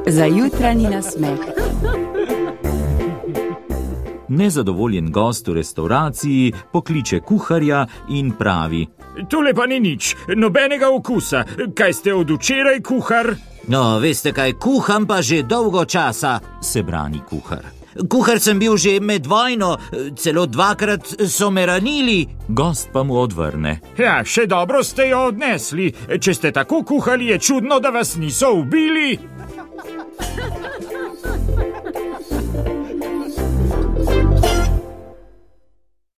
Za jutranji nasmeh. Nezadovoljen gost v restavraciji pokliče kuharja in pravi: Tule pa ni nič, nobenega okusa. Kaj ste od včeraj, kuhar? No, veste kaj, kuham pa že dolgo časa, se brani kuhar. Kuhar sem bil že med vojno, celo 2krat so me ranili. Gost pa mu odvrne: Ja, še dobro ste jo odnesli. Če ste tako kuhali, je čudno, da vas niso ubili.